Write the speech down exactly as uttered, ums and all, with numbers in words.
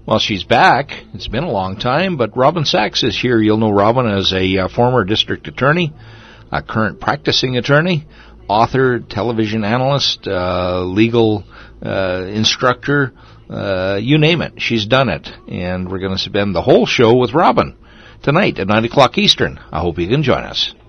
Well, she's back. It's been a long time, but Robin Sachs is here. You'll know Robin as a uh, former district attorney, a current practicing attorney, author, television analyst, uh, legal uh, instructor, uh, you name it. She's done it. And we're going to spend the whole show with Robin tonight at nine o'clock Eastern. I hope you can join us.